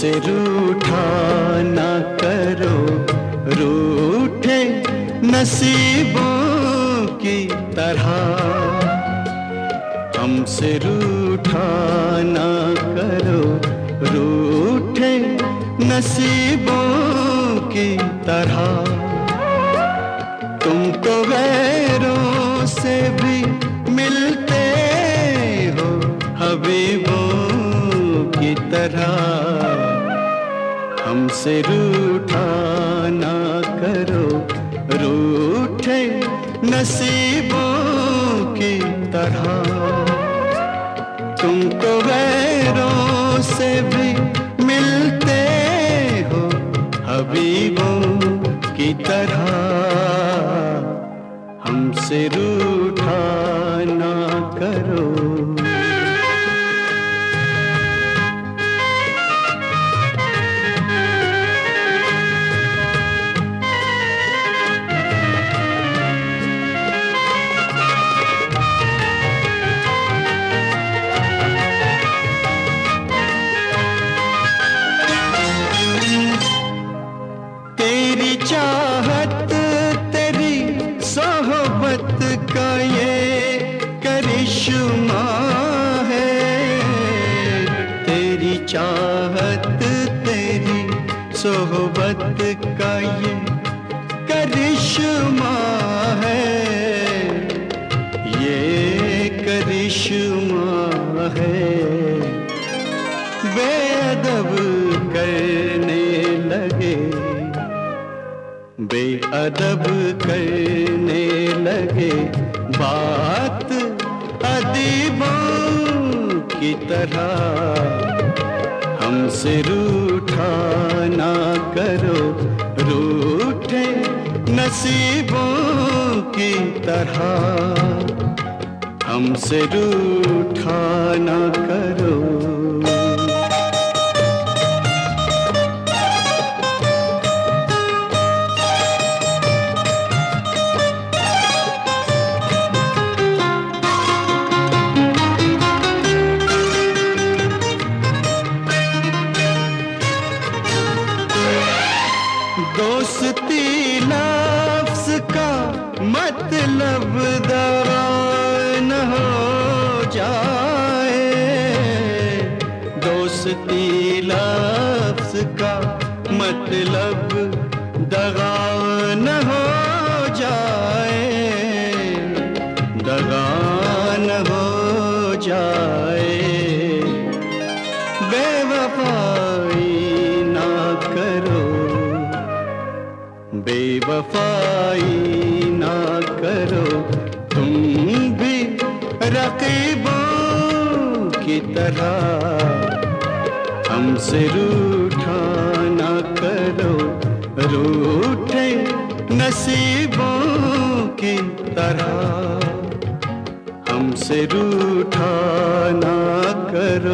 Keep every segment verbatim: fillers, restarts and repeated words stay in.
हमसे रूठा ना करो, रूठे नसीबों की तरह। हमसे रूठा ना करो, रूठे नसीबों की तरह। तुम तो गैरों से भी मिलते हो हबीबों की तरह। हमसे रूठा ना करो, रूठे नसीबों की तरह। तुम तो गैरों से भी मिलते हो हबीबों की तरह। हमसे रूठा ना करो। तेरी चाहत तेरी सोहबत का ये करिश्मा है। तेरी चाहत तेरी सोहबत का ये करिश्मा है। ये करिश्मा है। बेअदब करने लगे, बेअदब करने लगे बात अदीबों की तरह। हमसे रूठा ना करो, रूठे नसीबों की तरह। हमसे रूठा ना करो। दोस्ती लफ्ज़ का मतलब दगा न हो जाए। दोस्ती लफ्ज़ का मतलब दगा न हो जाए। दगा न हो जाए। बेवफाई ना करो, बेवफाई ना करो। तुम भी रकीबों की तरह। हमसे रूठा ना करो, रूठे नसीबों की तरह। हमसे रूठा ना करो।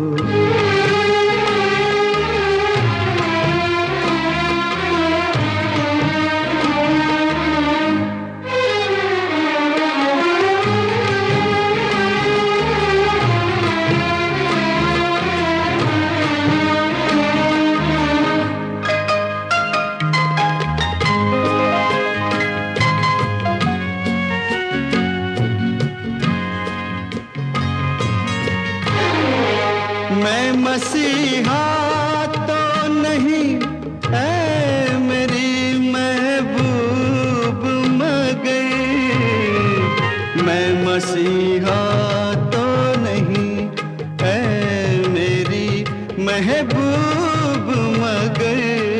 मैं मसीहा तो नहीं ऐ मेरी महबूब मगर। मैं मसीहा तो नहीं ऐ मेरी महबूब मगर।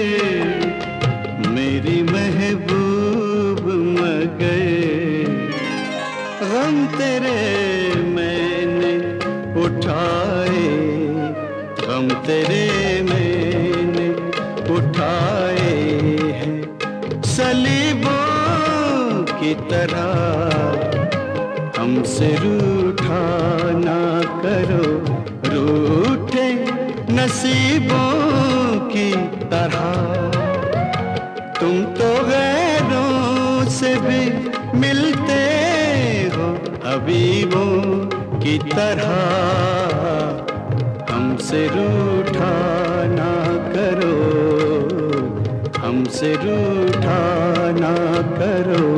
मेरी महबूब मगर। गम तेरे मैंने उठाए, गम तेरे मैंने उठाए हैं सलीबों की तरह। हमसे रूठा ना करो, रूठे नसीबों की तरह। तुम तो गैरों से भी मिलते हो हबीबों की तरह। हमसे रूठा ना मुझसे रूठा ना करो।